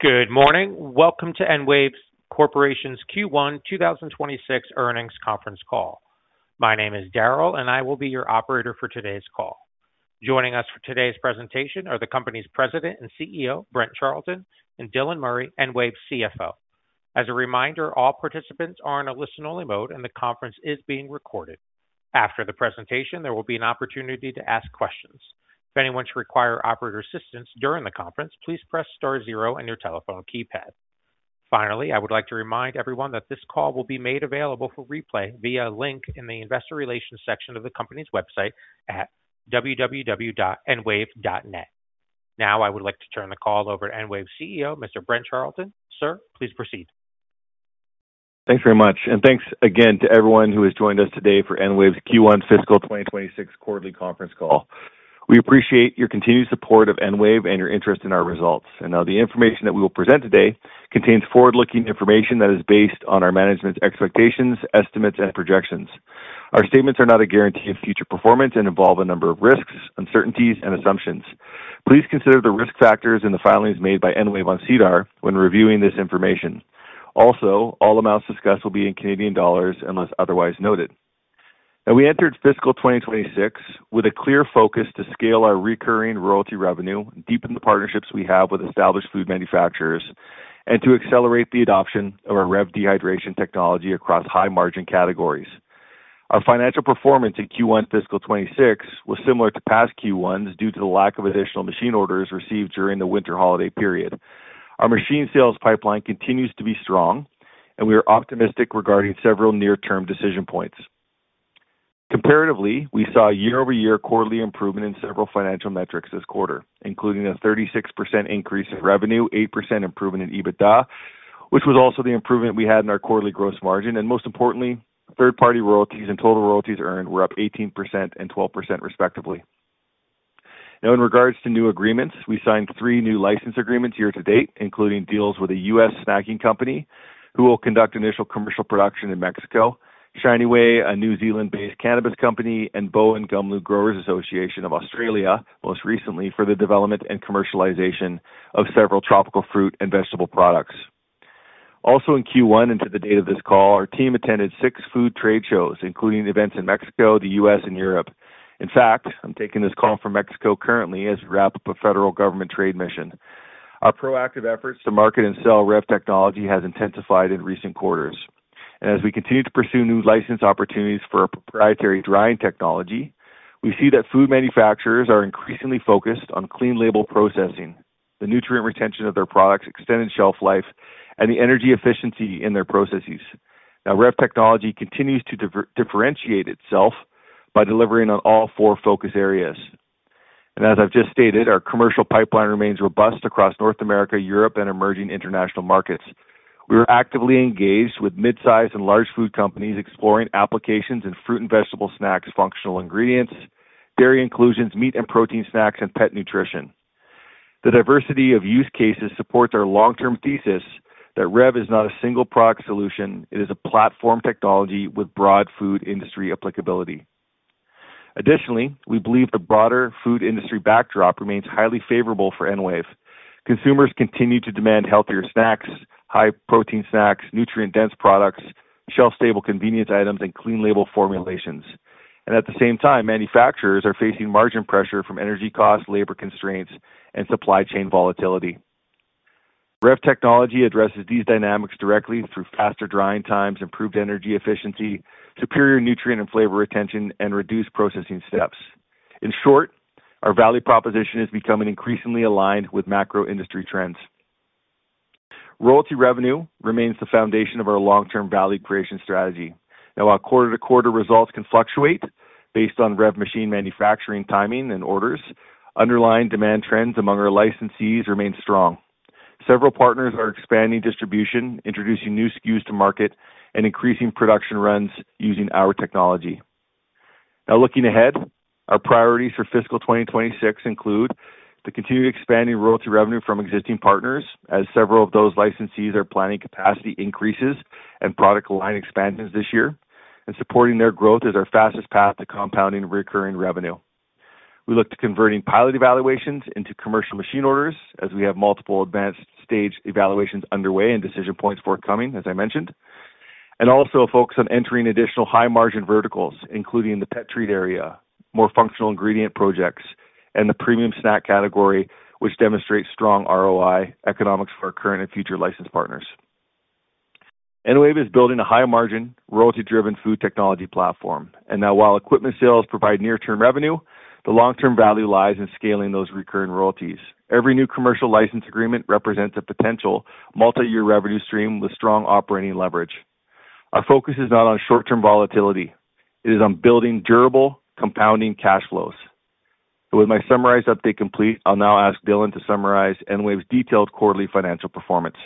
Good morning. Welcome to EnWave Corporation's Q1 2026 earnings conference call. My name is Daryl, and I will be your operator for today's call. Joining us for today's presentation are the company's President and CEO, Brent Charleton, and Dylan Murray, EnWave's CFO. As a reminder, all participants are in a listen-only mode, and the conference is being recorded. After the presentation, there will be an opportunity to ask questions. If anyone should require operator assistance during the conference, please press star zero on your telephone keypad. Finally, I would like to remind everyone that this call will be made available for replay via a link in the investor relations section of the company's website at www.enwave.net. Now, I would like to turn the call over to EnWave's CEO, Mr. Brent Charleton. Sir, please proceed. Thanks very much, and thanks again to everyone who has joined us today for EnWave's Q1 fiscal 2026 quarterly conference call. We appreciate your continued support of EnWave and your interest in our results. And now the information that we will present today contains forward-looking information that is based on our management's expectations, estimates, and projections. Our statements are not a guarantee of future performance and involve a number of risks, uncertainties, and assumptions. Please consider the risk factors in the filings made by EnWave on SEDAR when reviewing this information. Also, all amounts discussed will be in Canadian dollars unless otherwise noted. Now, we entered fiscal 2026 with a clear focus to scale our recurring royalty revenue, deepen the partnerships we have with established food manufacturers, and to accelerate the adoption of our REV dehydration technology across high-margin categories. Our financial performance in Q1 fiscal 26 was similar to past Q1s due to the lack of additional machine orders received during the winter holiday period. Our machine sales pipeline continues to be strong, and we are optimistic regarding several near-term decision points. Comparatively, we saw a year-over-year quarterly improvement in several financial metrics this quarter, including a 36% increase in revenue, 8% improvement in EBITDA, which was also the improvement we had in our quarterly gross margin, and most importantly, third-party royalties and total royalties earned were up 18% and 12% respectively. Now, in regards to new agreements, we signed 3 new license agreements year to date, including deals with a U.S. snacking company who will conduct initial commercial production in Mexico, Shinyway, a New Zealand-based cannabis company, and Bowen Gumlu Growers Association of Australia, most recently for the development and commercialization of several tropical fruit and vegetable products. Also in Q1 and to the date of this call, our team attended 6 food trade shows, including events in Mexico, the U.S., and Europe. In fact, I'm taking this call from Mexico currently as we wrap up a federal government trade mission. Our proactive efforts to market and sell REV technology has intensified in recent quarters. And as we continue to pursue new license opportunities for our proprietary drying technology, we see that food manufacturers are increasingly focused on clean label processing, the nutrient retention of their products, extended shelf life, and the energy efficiency in their processes. Now, REV technology continues to differentiate itself by delivering on all 4 focus areas. And as I've just stated, our commercial pipeline remains robust across North America, Europe, and emerging international markets. We are actively engaged with mid-sized and large food companies exploring applications in fruit and vegetable snacks, functional ingredients, dairy inclusions, meat and protein snacks, and pet nutrition. The diversity of use cases supports our long-term thesis that REV is not a single product solution. It is a platform technology with broad food industry applicability. Additionally, we believe the broader food industry backdrop remains highly favorable for EnWave. Consumers continue to demand healthier snacks, high-protein snacks, nutrient-dense products, shelf-stable convenience items, and clean label formulations. And at the same time, manufacturers are facing margin pressure from energy costs, labor constraints, and supply chain volatility. REV technology addresses these dynamics directly through faster drying times, improved energy efficiency, superior nutrient and flavor retention, and reduced processing steps. In short, our value proposition is becoming increasingly aligned with macro industry trends. Royalty revenue remains the foundation of our long-term value creation strategy. Now, while quarter-to-quarter results can fluctuate based on REV machine manufacturing timing and orders, underlying demand trends among our licensees remain strong. Several partners are expanding distribution, introducing new SKUs to market, and increasing production runs using our technology. Now, looking ahead, our priorities for fiscal 2026 include the continued expanding royalty revenue from existing partners, as several of those licensees are planning capacity increases and product line expansions this year, and supporting their growth is our fastest path to compounding recurring revenue. We look to converting pilot evaluations into commercial machine orders as we have multiple advanced stage evaluations underway and decision points forthcoming, as I mentioned. And also a focus on entering additional high-margin verticals, including the pet treat area, more functional ingredient projects, and the premium snack category, which demonstrates strong ROI economics for our current and future licensed partners. EnWave is building a high-margin, royalty-driven food technology platform. And now while equipment sales provide near-term revenue, the long-term value lies in scaling those recurring royalties. Every new commercial license agreement represents a potential multi-year revenue stream with strong operating leverage. Our focus is not on short-term volatility. It is on building durable, compounding cash flows. So with my summarized update complete, I'll now ask Dylan to summarize EnWave's detailed quarterly financial performance.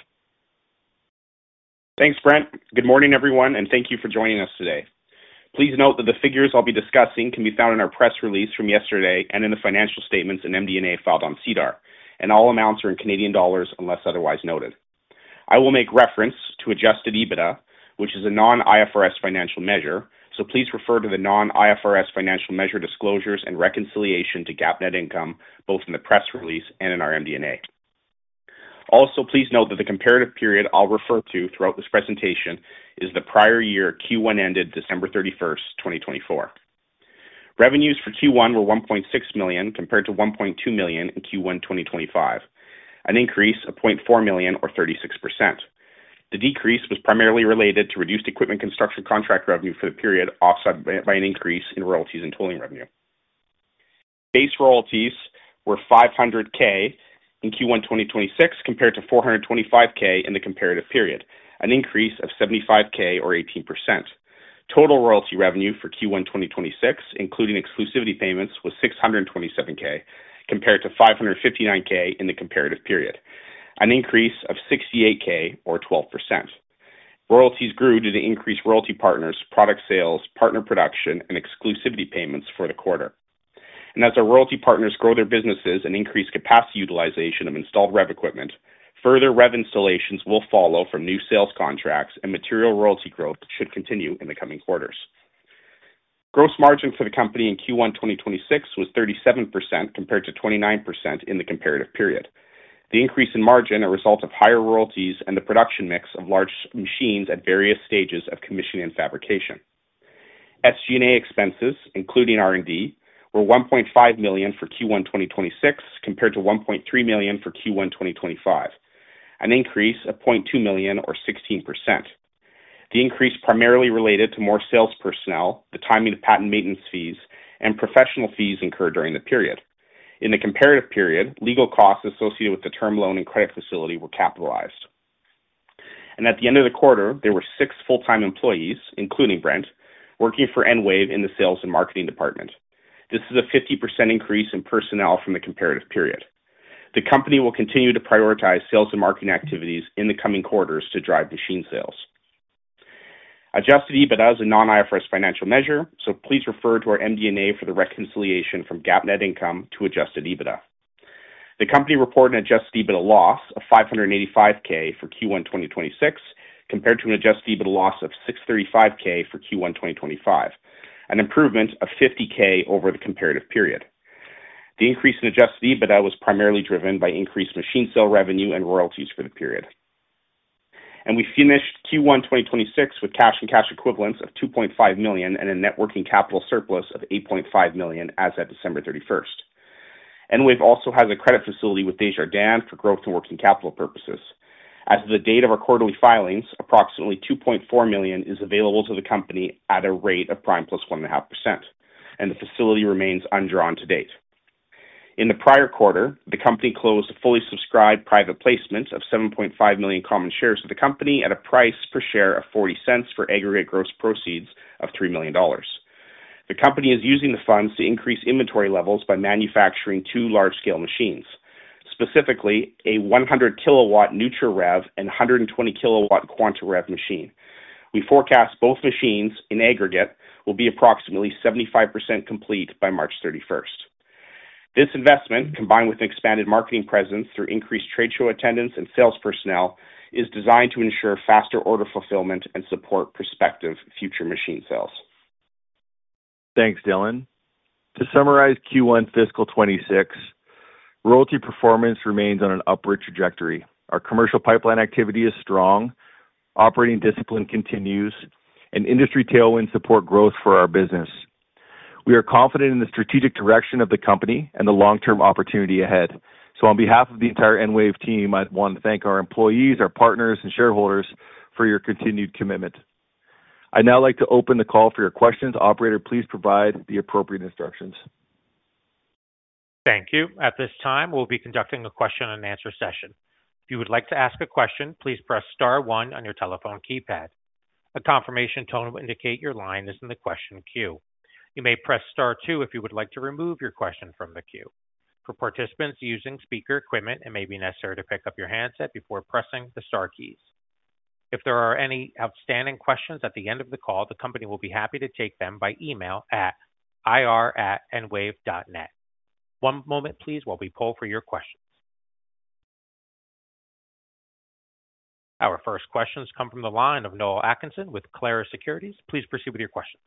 Thanks, Brent. Good morning, everyone, and thank you for joining us today. Please note that the figures I'll be discussing can be found in our press release from yesterday and in the financial statements and MD&A filed on SEDAR, and all amounts are in Canadian dollars unless otherwise noted. I will make reference to adjusted EBITDA, which is a non-IFRS financial measure, so please refer to the non-IFRS financial measure disclosures and reconciliation to GAAP net income, both in the press release and in our MD&A. Also, please note that the comparative period I'll refer to throughout this presentation is the prior year Q1 ended December 31st, 2024. Revenues for Q1 were 1.6 million compared to 1.2 million in Q1 2025, an increase of 0.4 million or 36%. The decrease was primarily related to reduced equipment construction contract revenue for the period, offset by an increase in royalties and tolling revenue. Base royalties were $500,000 in Q1 2026 compared to $425,000 in the comparative period, an increase of $75,000 or 18%. Total royalty revenue for Q1 2026, including exclusivity payments, was $627,000 compared to $559,000 in the comparative period, an increase of $68,000 or 12%. Royalties grew due to increased royalty partners, product sales, partner production, and exclusivity payments for the quarter. And as our royalty partners grow their businesses and increase capacity utilization of installed REV equipment, further REV installations will follow from new sales contracts, and material royalty growth should continue in the coming quarters. Gross margin for the company in Q1 2026 was 37% compared to 29% in the comparative period. The increase in margin, a result of higher royalties and the production mix of large machines at various stages of commissioning and fabrication. SG&A expenses, including R&D, were 1.5 million for Q1 2026 compared to 1.3 million for Q1 2025, an increase of 0.2 million or 16%. The increase primarily related to more sales personnel, the timing of patent maintenance fees, and professional fees incurred during the period. In the comparative period, legal costs associated with the term loan and credit facility were capitalized. And at the end of the quarter, there were 6 full-time employees, including Brent, working for EnWave in the sales and marketing department. This is a 50% increase in personnel from the comparative period. The company will continue to prioritize sales and marketing activities in the coming quarters to drive machine sales. Adjusted EBITDA is a non-IFRS financial measure, so please refer to our MD&A for the reconciliation from GAAP net income to adjusted EBITDA. The company reported an adjusted EBITDA loss of $585,000 for Q1 2026 compared to an adjusted EBITDA loss of $635,000 for Q1 2025, an improvement of $50,000 over the comparative period. The increase in adjusted EBITDA was primarily driven by increased machine sale revenue and royalties for the period. And we finished Q1 2026 with cash and cash equivalents of $2.5 million and a net working capital surplus of $8.5 million as at December 31st. EnWave also has a credit facility with Desjardins for growth and working capital purposes. As of the date of our quarterly filings, approximately $2.4 million is available to the company at a rate of prime plus 1.5%, and the facility remains undrawn to date. In the prior quarter, the company closed a fully subscribed private placement of 7.5 million common shares of the company at a price per share of 40 cents for aggregate gross proceeds of $3 million. The company is using the funds to increase inventory levels by manufacturing 2 large-scale machines, specifically a 100 kilowatt NutraRev and 120 kilowatt QuantaRev machine. We forecast both machines in aggregate will be approximately 75% complete by March 31st. This investment, combined with an expanded marketing presence through increased trade show attendance and sales personnel, is designed to ensure faster order fulfillment and support prospective future machine sales. Thanks, Dylan. To summarize Q1 fiscal 26, royalty performance remains on an upward trajectory. Our commercial pipeline activity is strong, operating discipline continues, and industry tailwinds support growth for our business. We are confident in the strategic direction of the company and the long-term opportunity ahead. So on behalf of the entire EnWave team, I want to thank our employees, our partners, and shareholders for your continued commitment. I'd now like to open the call for your questions. Operator, please provide the appropriate instructions. Thank you. At this time, we'll be conducting a question and answer session. If you would like to ask a question, please press star one on your telephone keypad. A confirmation tone will indicate your line is in the question queue. You may press star two if you would like to remove your question from the queue. For participants using speaker equipment, it may be necessary to pick up your handset before pressing the star keys. If there are any outstanding questions at the end of the call, the company will be happy to take them by email at ir@enwave.net. One moment, please, while we poll for your questions. Our first questions come from the line of Noel Atkinson with Clarus Securities. Please proceed with your questions.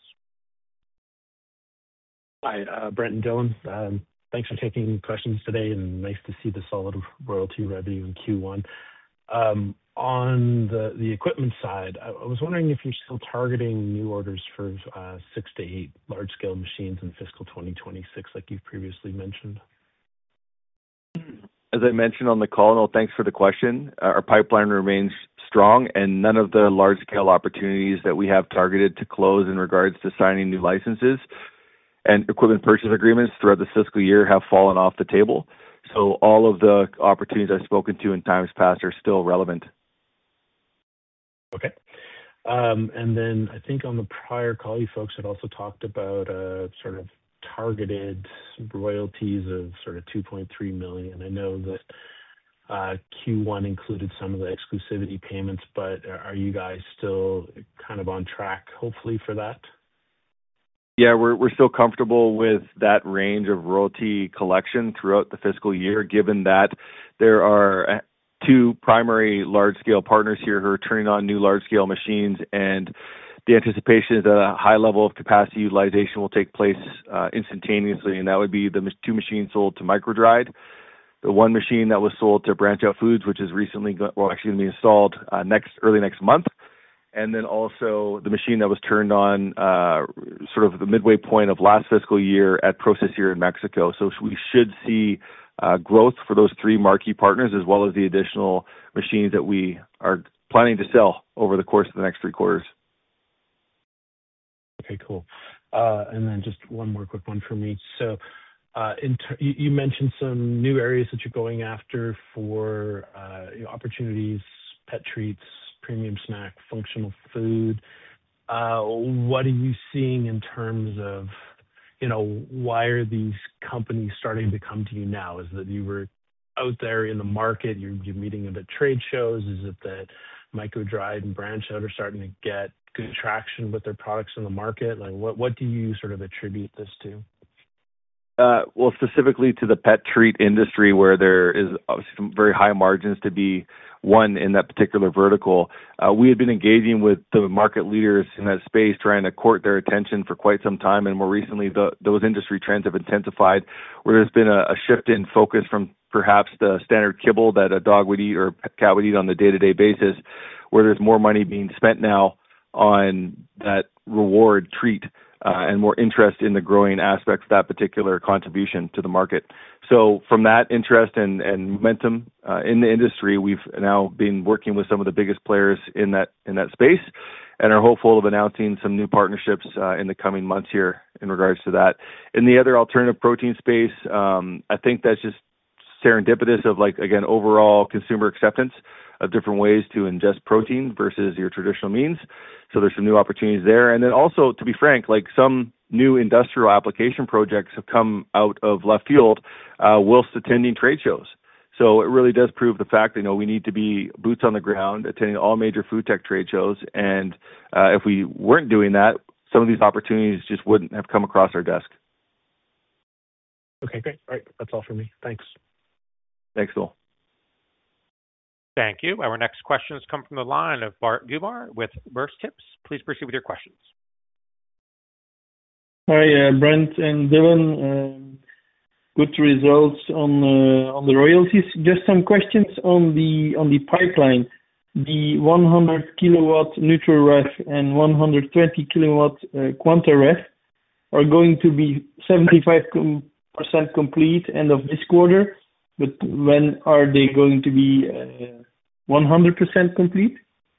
Hi, Brent and Dylan. Thanks for taking questions today, and nice to see the solid royalty revenue in Q1. On the equipment side, I was wondering if you're still targeting new orders for 6 to 8 large-scale machines in fiscal 2026, like you've previously mentioned. As I mentioned on the call, Noel, thanks for the question. Our pipeline remains strong, and none of the large-scale opportunities that we have targeted to close in regards to signing new licenses and equipment purchase agreements throughout the fiscal year have fallen off the table. So all of the opportunities I've spoken to in times past are still relevant. Okay. And then I think on the prior call, you folks had also talked about sort of targeted royalties of sort of $2.3 million. I know that Q1 included some of the exclusivity payments, but are you guys still kind of on track, hopefully, for that? Yeah, we're still comfortable with that range of royalty collection throughout the fiscal year, given that there are 2 primary large-scale partners here who are turning on new large-scale machines, and the anticipation is that a high level of capacity utilization will take place instantaneously, and that would be the 2 machines sold to MicroDried, the 1 machine that was sold to Branch Out Foods, which is actually going to be installed early next month, and then also the machine that was turned on sort of the midway point of last fiscal year at Procescir in Mexico. So we should see growth for those 3 marquee partners, as well as the additional machines that we are planning to sell over the course of the next 3 quarters. Okay, cool. And then just one more quick one for me. So you mentioned some new areas that you're going after for opportunities, pet treats, premium snack, functional food. What are you seeing in terms of, why are these companies starting to come to you now? Is it that you were out there in the market, you're meeting them at trade shows? Is it that MicroDried and Branch Out are starting to get good traction with their products in the market? Like, what do you sort of attribute this to? Well, specifically to the pet treat industry, where there is obviously some very high margins to be won in that particular vertical. We had been engaging with the market leaders in that space, trying to court their attention for quite some time, and more recently, those industry trends have intensified, where there's been a shift in focus from perhaps the standard kibble that a dog would eat or a cat would eat on the day-to-day basis, where there's more money being spent now on that reward treat, and more interest in the growing aspects of that particular contribution to the market. So from that interest and momentum in the industry, we've now been working with some of the biggest players in that space, and are hopeful of announcing some new partnerships in the coming months here in regards to that. In the other alternative protein space, I think that's just serendipitous of, like, again, overall consumer acceptance of different ways to ingest protein versus your traditional means. So there's some new opportunities there. And then also, to be frank, like, some new industrial application projects have come out of left field whilst attending trade shows. So it really does prove the fact that, we need to be boots on the ground, attending all major food tech trade shows. And if we weren't doing that, some of these opportunities just wouldn't have come across our desk. Okay, great. All right. That's all for me. Thanks. Thanks, Noel. Thank you. Our next questions come from the line of Bart Goemaere with Burst Tips. Please proceed with your questions. Hi, Brent and Dylan. Good results on the royalties. Just some questions on the pipeline. The 100 kilowatt NeutraRef and 120 kilowatt QuantaRef are going to be 75% complete end of this quarter, but when are they going to be 100% complete?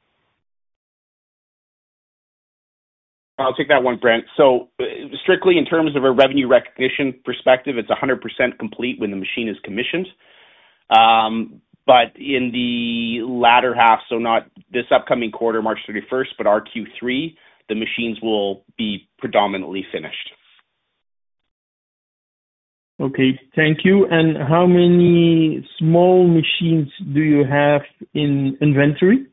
I'll take that one, Brent. So strictly in terms of a revenue recognition perspective, it's 100% complete when the machine is commissioned. But in the latter half, so not this upcoming quarter, March 31st, but our Q3, the machines will be predominantly finished. Okay, thank you. And how many small machines do you have in inventory?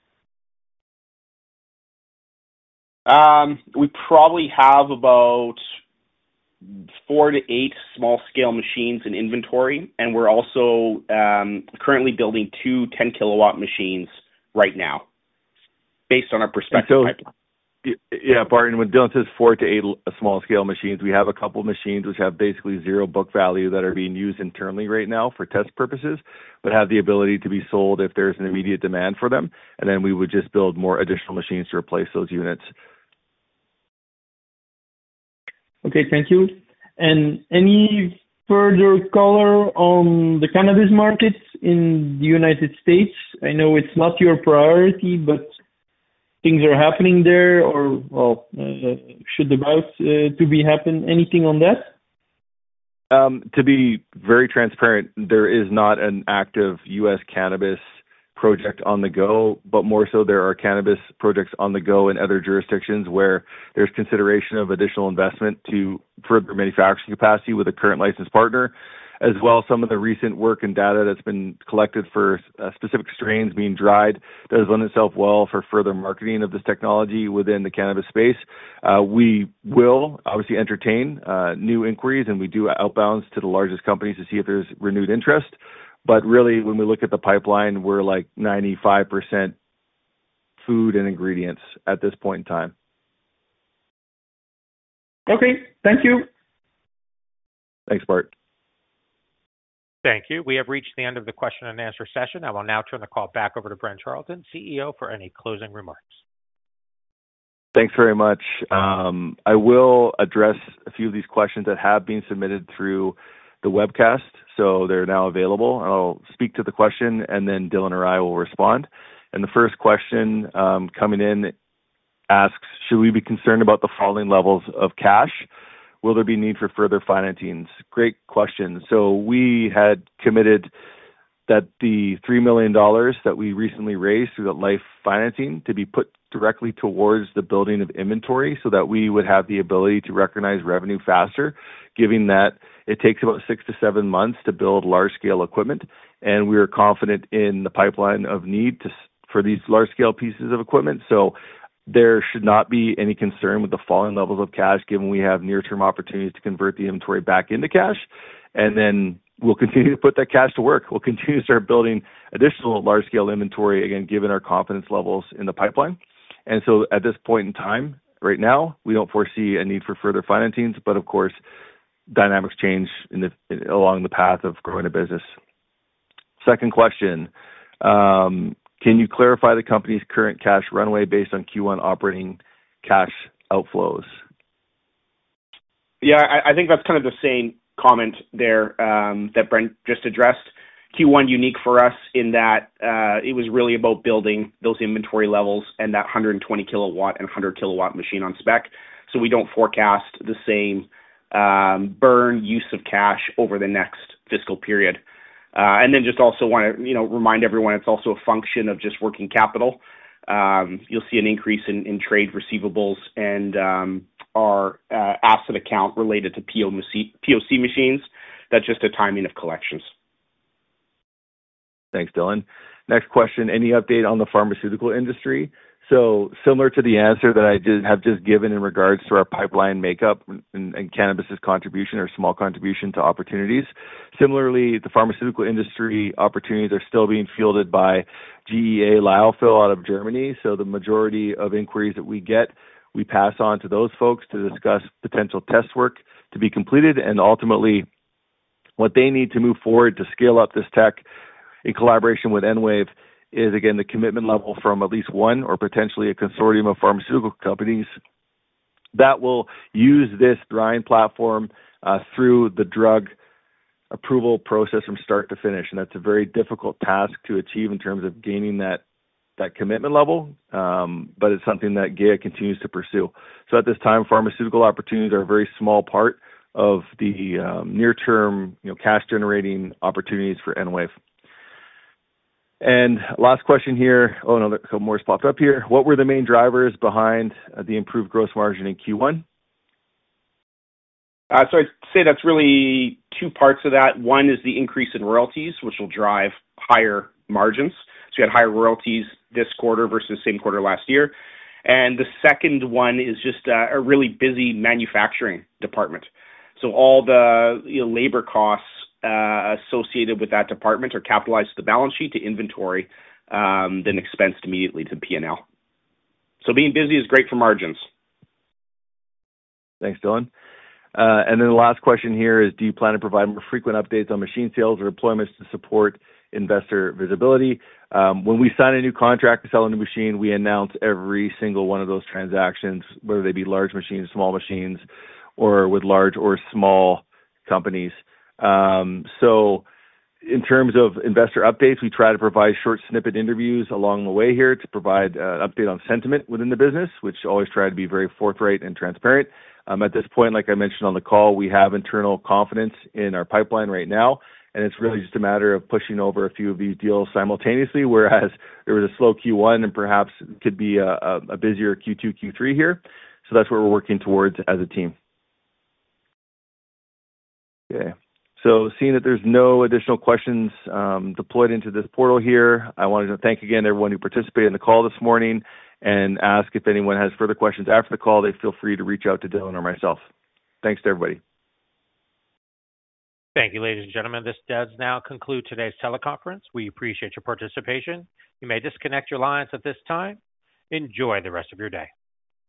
We probably have about 4 to 8 small-scale machines in inventory, and we're also currently building 2 10-kilowatt machines right now, based on our prospective pipeline. Yeah, Barton, when Dylan says 4 to 8 small-scale machines, we have a couple of machines which have basically zero book value that are being used internally right now for test purposes, but have the ability to be sold if there's an immediate demand for them, and then we would just build more additional machines to replace those units. Okay, thank you. And any further color on the cannabis market in the United States? I know it's not your priority, but things are happening there, or should about to be happen. Anything on that? To be very transparent, there is not an active U.S. cannabis project on the go, but more so there are cannabis projects on the go in other jurisdictions where there's consideration of additional investment to further manufacturing capacity with a current licensed partner, as well as some of the recent work and data that's been collected for specific strains being dried does lend itself well for further marketing of this technology within the cannabis space. We will obviously entertain new inquiries, and we do outbounds to the largest companies to see if there's renewed interest. But really, when we look at the pipeline, we're like 95% food and ingredients at this point in time. Okay, thank you. Thanks, Bart. Thank you. We have reached the end of the question and answer session. I will now turn the call back over to Brent Charleton, CEO, for any closing remarks. Thanks very much. I will address a few of these questions that have been submitted through the webcast, so they're now available. I'll speak to the question, and then Dylan or I will respond. And the first question coming in asks, should we be concerned about the falling levels of cash? Will there be need for further financings? Great question. So we had committed that the $3 million that we recently raised through the LIFE financing to be put directly towards the building of inventory so that we would have the ability to recognize revenue faster, given that it takes about 6 to 7 months to build large-scale equipment. And we are confident in the pipeline of need for these large-scale pieces of equipment. So there should not be any concern with the falling levels of cash, given we have near-term opportunities to convert the inventory back into cash. And then we'll continue to put that cash to work. We'll continue to start building additional large-scale inventory, again, given our confidence levels in the pipeline. And so at this point in time, right now, we don't foresee a need for further financings, but of course, dynamics change along the path of growing a business. Second question, can you clarify the company's current cash runway based on Q1 operating cash outflows? Yeah, I think that's kind of the same comment there that Brent just addressed. Q1 unique for us in that it was really about building those inventory levels and that 120 kilowatt and 100 kilowatt machine on spec. So we don't forecast the same burn use of cash over the next fiscal period. And then just also want to remind everyone it's also a function of just working capital. You'll see an increase in trade receivables and our asset account related to POC machines. That's just a timing of collections. Thanks, Dylan. Next question, any update on the pharmaceutical industry? So similar to the answer that I have just given in regards to our pipeline makeup and cannabis's contribution or small contribution to opportunities. Similarly, the pharmaceutical industry opportunities are still being fielded by GEA Lyophil out of Germany. So the majority of inquiries that we get we pass on to those folks to discuss potential test work to be completed and ultimately what they need to move forward to scale up this tech in collaboration with EnWave is, again, the commitment level from at least one or potentially a consortium of pharmaceutical companies that will use this drying platform through the drug approval process from start to finish. And that's a very difficult task to achieve in terms of gaining that commitment level, but it's something that GEA continues to pursue. So at this time, pharmaceutical opportunities are a very small part of the near-term, cash-generating opportunities for EnWave. And last question here. Oh, no, a couple more popped up here. What were the main drivers behind the improved gross margin in Q1? So I'd say that's really two parts of that. One is the increase in royalties, which will drive higher margins. So we had higher royalties this quarter versus the same quarter last year. And the second one is just a really busy manufacturing department. So all the labor costs associated with that department are capitalized to the balance sheet to inventory, then expensed immediately to P&L. So being busy is great for margins. Thanks, Dylan. And then the last question here is, do you plan to provide more frequent updates on machine sales or deployments to support investor visibility? When we sign a new contract to sell a new machine, we announce every single one of those transactions, whether they be large machines, small machines, or with large or small companies. So in terms of investor updates, we try to provide short snippet interviews along the way here to provide an update on sentiment within the business, which always try to be very forthright and transparent. At this point, like I mentioned on the call, we have internal confidence in our pipeline right now, and it's really just a matter of pushing over a few of these deals simultaneously, whereas there was a slow Q1 and perhaps could be a busier Q2, Q3 here. So that's what we're working towards as a team. Okay. So seeing that there's no additional questions deployed into this portal here, I wanted to thank again everyone who participated in the call this morning and ask if anyone has further questions after the call, they feel free to reach out to Dylan or myself. Thanks to everybody. Thank you, ladies and gentlemen. This does now conclude today's teleconference. We appreciate your participation. You may disconnect your lines at this time. Enjoy the rest of your day.